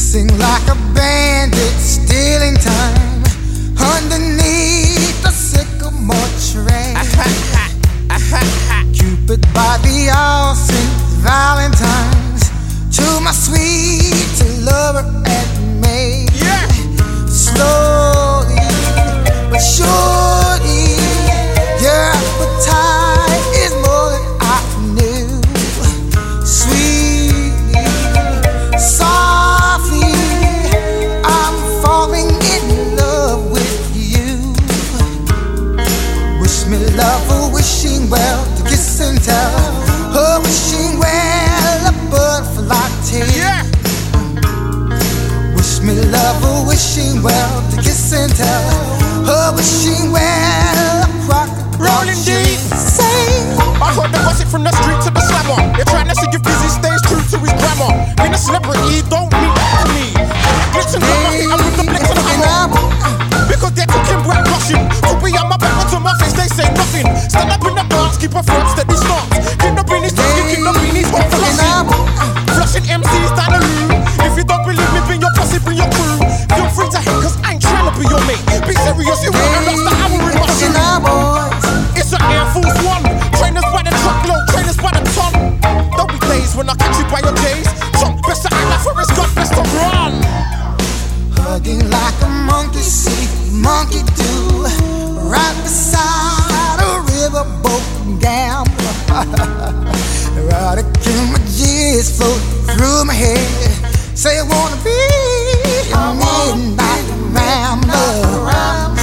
Sing like a bandit, stealing time underneath the sycamore tree. Cupid by the all Saint Valentine's, to my sweet lover and me. Yeah. Slowly but surely, your appetite is more than I knew. Sweetly, softly, I'm falling in love with you. Wish me love, a wishing well, to kiss and tell. A wishing well, a butterfly tale. Yeah. Wish me love, a wishing well, to kiss and tell. A wishing well, a crocodile. Rolling deep. Say, I heard the gossip from the street to the slammer. They're trying to see if Busy stays true to his grammar. Being a celebrity don't mean me. Glitz and glamour, hit 'em with the blitz and hammer. Because they're talking black rushing. To be on my back, but to my face they say nothing. Stand up in the dance, keep a firm steady stance. Keep the beanies talking, keep the beanies hot flushing. Flushing MCs down the room. If you don't believe me, bring your posse, bring your crew. Feel free to hate, cause I ain't trying to be your mate. Be serious, you won't lost the hour in my shoe. It's an Air Force One. Trainers by the truckload, trainers by the ton. There'll be days when I catch you by your days. Trump best to act like Forrest Gump, best to run. hugging like a monkey see, monkey do. Right beside a riverboat gambler. Erotic images float through my head. Say I wanna be a midnight rambler.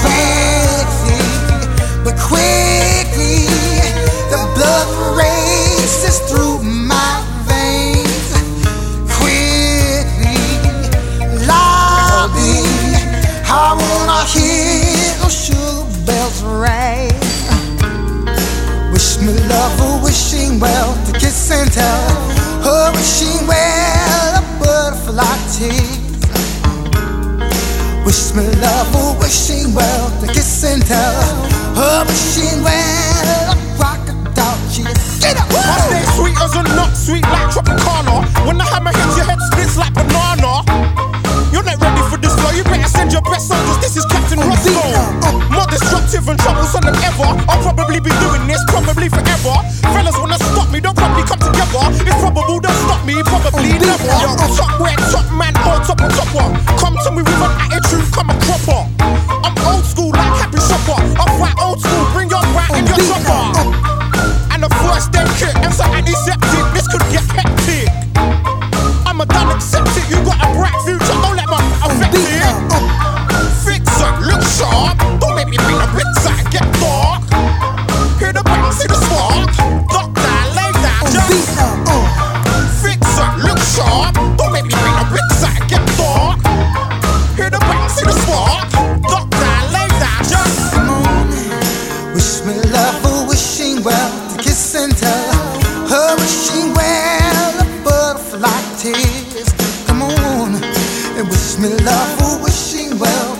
Quickly, the blood races through my veins. Quickly, loudly, I wanna hear those sugar bells ring. Wish me love, a wishing well, to kiss and tell. A wishing well, a butterfly tease. Wish me love, a wishing well, to kiss and tell. A wishing well, a crocodile cheese. Get up! I stay sweet as a nut, sweet like Tropicana. When the hammer hits your head, splits like banana. You're not ready for this flow, you better send your best soldiers. This is Captain Roscoe. More destructive and troublesome than ever. I'll probably be doing this, probably forever. Fellas wanna stop me, they'll probably come together. It's probable they'll stop me, probably never. Yo, top where top man, on top of topper. Come to me with an attitude, come a cropper. I'm old school like Happy Shopper. I'm right old school, bring your right and your chopper. And the first aid kit, and so antiseptic, this could get hectic. I'm a done accept it, you got a bright future, don't let my affect it. Fix it, look sharp, don't make me bring a bit side, get dark. Hear the bang, see the spark. Duck down, lay down, just fix it, look sharp, don't make me bring a bit side, get dark. Hear the bang, see the spark. Duck down, lay down, just wish me love, a wishing well, to kiss and tell. A wishing well, a butterfly tears. Come on, and wish me love, a wishing well.